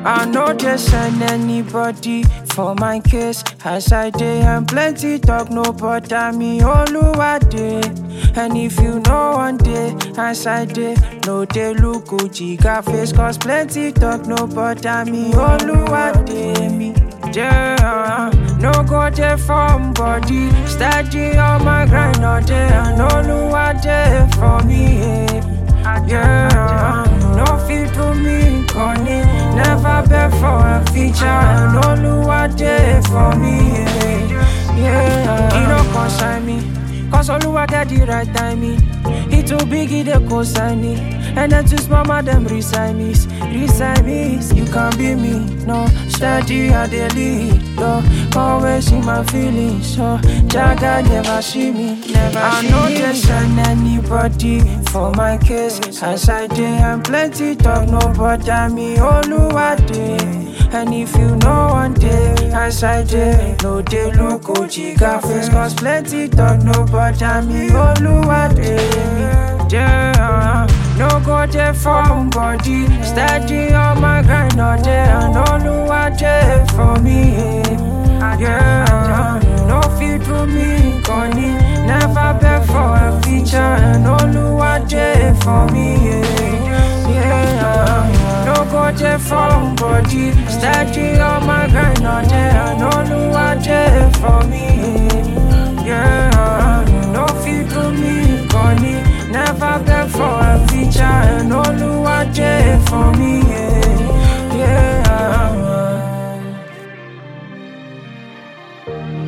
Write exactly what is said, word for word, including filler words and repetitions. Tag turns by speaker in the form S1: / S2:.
S1: I know they send anybody for my case. As I dey and plenty talk, no bother me, Oluwade. And if you know one day, as I dey, no dey look Gucci got face. Cause plenty talk, no bother me, Oluwade me. Yeah, no go there from body. Steady on my grind all day. And Oluwade for me, yeah. Yeah, no fit to me, Connie. Never beg for a feature. And Oluwade for me, yeah. Yeah, he don't consign me, cause Oluwade the right timing. He too big, he dey consign me. And then too small, man, them resign me. Resign me, you can't be me, no. Steady, I dey lead, no. Always in my feelings, so Jaga never see me, never I see me. I know they send anybody for my case. As I dey and plenty talk, no bother me, Oluwade. And if you know one day, as I dey, no dey look Gucci got face. Cause plenty talk, no bother me, Oluwade. Yeah, no go there from body. Steady on my grind all day. And Oluwade for me, yeah. No fit to me, Connie. Never beg for a feature. And Oluwade for me, yeah. No go there from body. Steady on my grind all day. And Oluwade for me, yeah. No fit to me, Connie. Never beg for a feature. And Oluwade for me, yeah. Yeah.